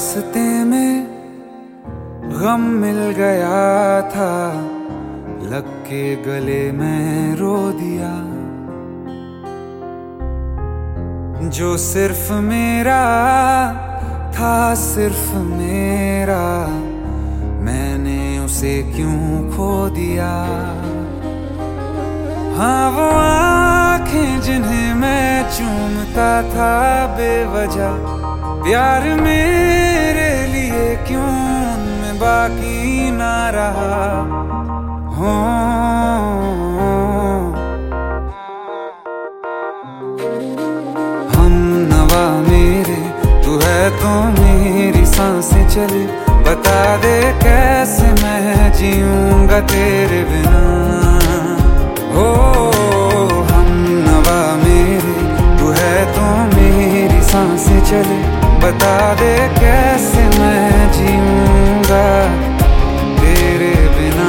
रास्ते में गम मिल गया था, लग के गले में रो दिया। जो सिर्फ मेरा था, सिर्फ मेरा, मैंने उसे क्यों खो दिया। हाँ वो आंखें जिन्हें मैं चूमता था बेवजह, प्यार मेरे लिए क्यों उनमें बाकी ना रहा। हो हम नवा मेरे, तू है तो मेरी सांसें चले। बता दे कैसे मैं जीऊंगा तेरे बिना। हो हम नवा मेरे, तू है तो मेरी सांसें चले। बता दे कैसे मैं जीऊंगा तेरे बिना।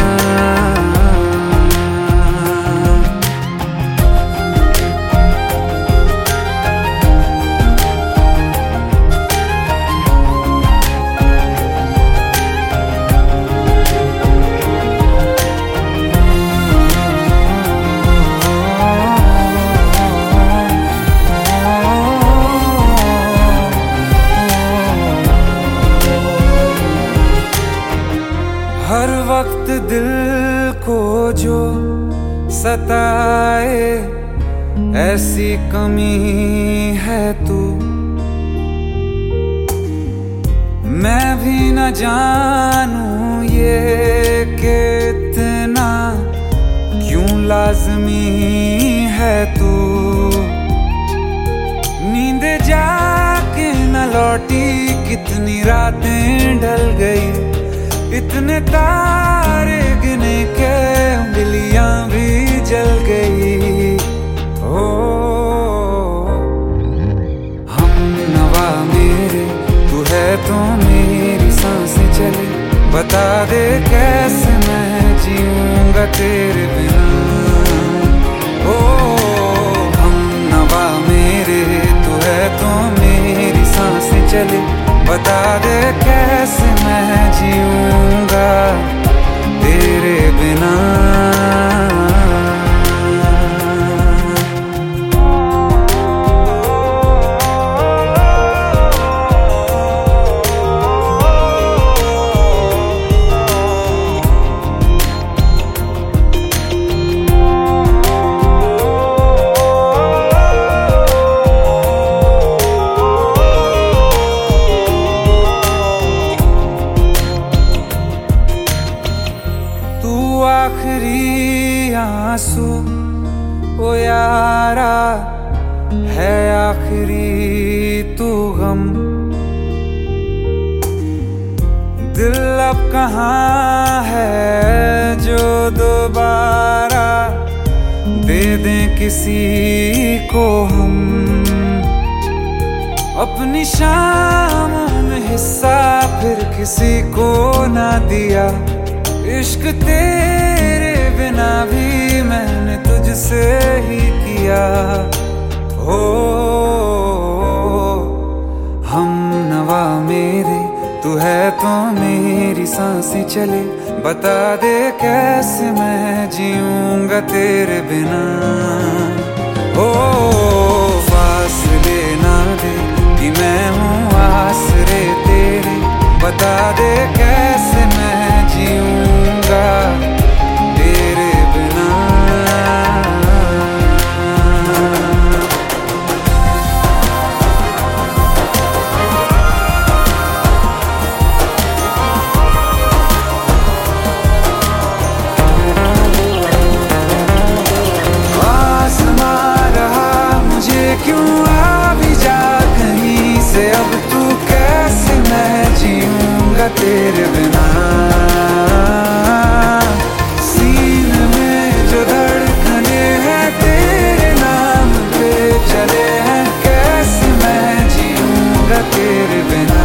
हर वक्त दिल को जो सताए, ऐसी कमी है तू। मैं भी न जानूं ये कि इतना क्यों लाज़मी है तू। नींद जाके न लौटी, कितनी रातें ढल गई। इतने तारे गिने के उंगलियां भी जल गई। ओ हम नवा मेरे, तू है तो मेरी सांसें चले। बता दे कैसे मैं जीऊंगा तेरे बिना। ओ हम नवा मेरे, तू है तो मेरी सांसें चले। बता दे कैसे मैं जीऊंगा तेरे बिना। आखिरी आंसू ओ यारा है, आखिरी तू गम। दिल अब कहाँ है जो दोबारा दे दें किसी को हम। अपनी शामों में हिस्सा फिर किसी को ना दिया। इश्क तेरे बिना भी मैंने तुझसे ही किया। हो हम नवा मेरे, तू है तो मेरी सांसें चले। बता दे कैसे मैं जीऊंगा तेरे बिना। हो फासले ना दे कि मैं हूँ आसरे तेरे। बता दे कैसे मैं जीऊंगा तेरे बिना। आसमां रहा मुझे क्यों आ भी जा कहीं से। अब तू कैसे मैं जीऊंगा तेरे बिना। सीने में जो धड़कने हैं तेरे नाम पे चले हैं, कैसे मैं जीऊंगा तेरे बिना।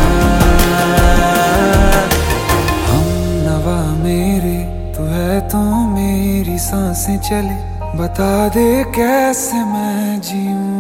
हम नवा मेरे, तू है तो मेरी सांसें चले। बता दे कैसे मैं जीऊं